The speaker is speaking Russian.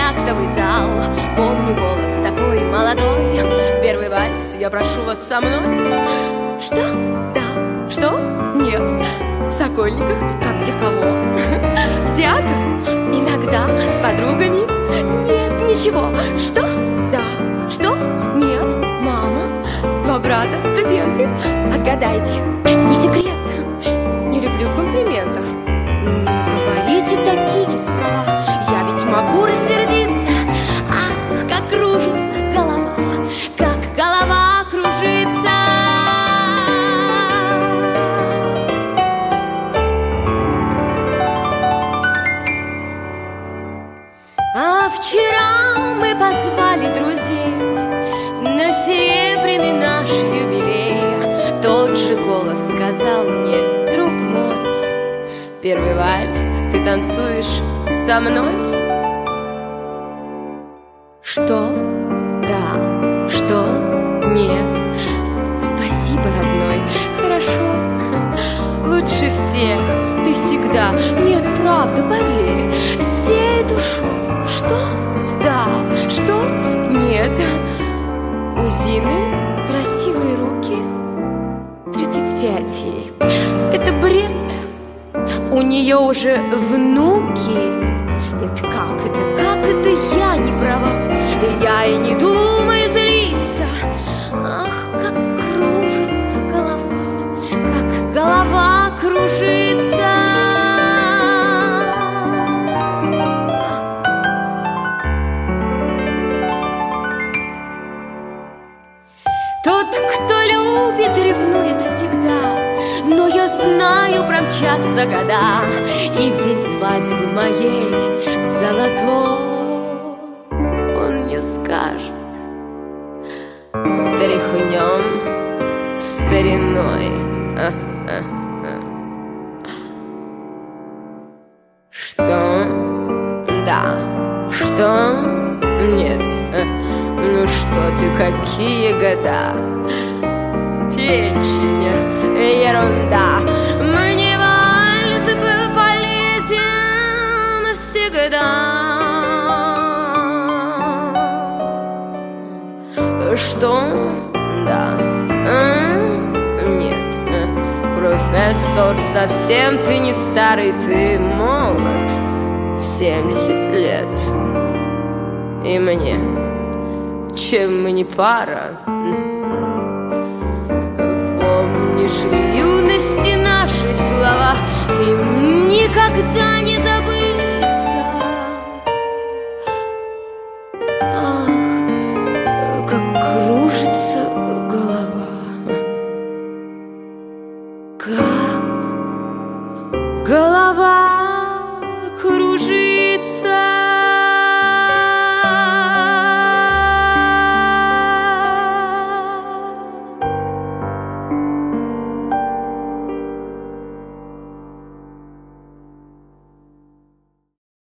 актовый зал. Помню голос такой молодой: первый вальс, я прошу вас со мной. Что? Да. Что? Нет. В Сокольниках, как для кого? В театр? Иногда с подругами? Нет, ничего. Что? Да. Что? Нет. Мама? Два брата? Студенты? Отгадайте. Не секрет. Не люблю комплиментов. Не говорите такие слова. Я ведь могу рассердиться. Ах, как кружится голова, как голова кружится. А вчера мы позвали друзей на серебряный наш юбилей. Тот же голос сказал мне: друг мой, первый вальс ты танцуешь со мной. Что? Да. Что? Нет. Спасибо, родной. Хорошо. Лучше всех. Ты всегда. Нет, правда, поверь. Всей душой. Что? Да. Что? Нет. У Зины красивые руки. 35 ей. Это бред. У нее уже внуки. Нет, как это я не права? Я и не думаю злиться. Ах, как кружится голова, как голова кружится. Тот, кто любит, ревнует всегда. Но я знаю, промчатся года, и в день свадьбы моей золотой он мне скажет: тряхнем стариной. Что? Да. Что? Нет. Ну что ты, какие года? Печень, ерунда. Мне вальс был полезен всегда. Что? Да. Нет. Профессор, совсем ты не старый, ты молод. В 70 лет. И мне, чем мы не пара? Помнишь ли юности наши слова? Им никогда не забыться. Ах, как кружится голова, как